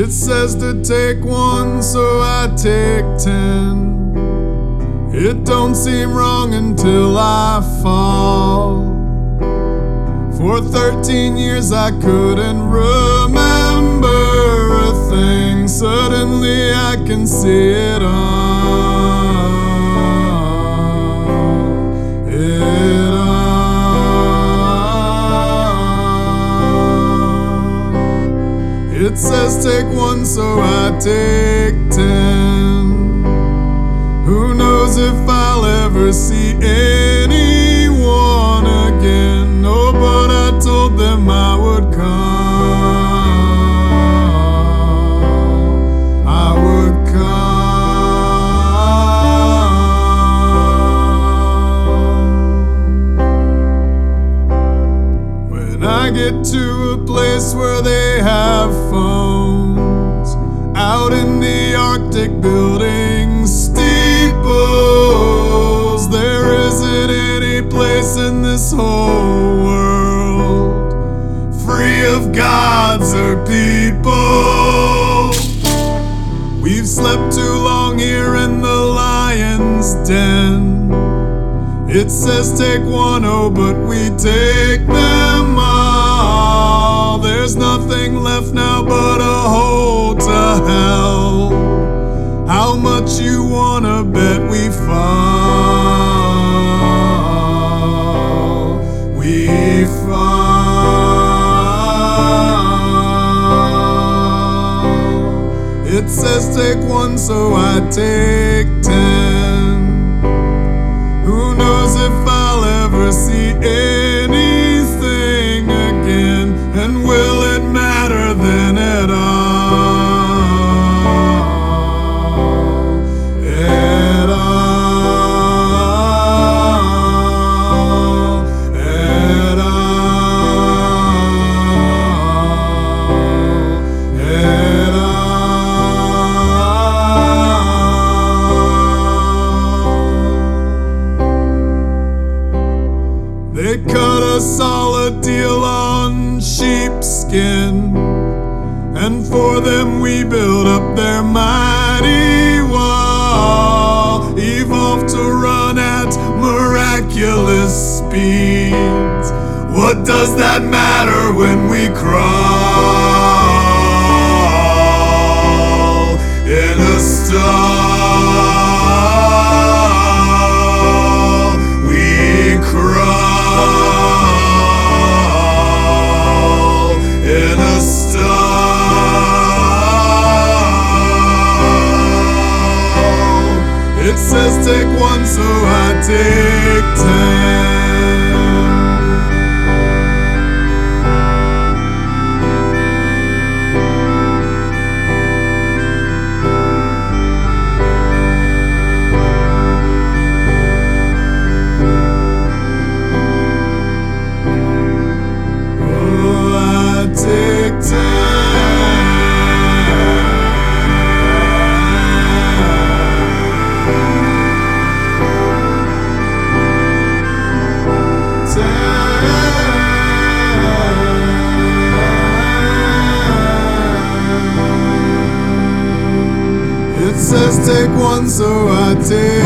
It says to take one, so I take 10. It don't seem wrong until I fall. For 13 years I couldn't remember a thing. Suddenly I can see it all. It all. It says take one, so I take 10. Who knows if I'll ever see anyone again? No, but I told them I would come. I would come. When I get to a place where they have phones, out in the Arctic building steeples, there isn't any place in this whole world free of gods or people. We've slept too long here in the lion's den. It says take one, oh, but we take them all. There's nothing left now but a hole to hell. How much you wanna bet we fall? We fall. It says take one, so I take 10. Who knows if I'll ever see anything again? And will it matter then at all? At all. At all. At all. They cut us all a deal on sheepskin, and for them we build up their mighty wall, evolved to run at miraculous speeds. What does that matter when we crawl in a stall? We crawl in a stall. It says take one, so I take 10. Oh, I take 10. It says take one, so I take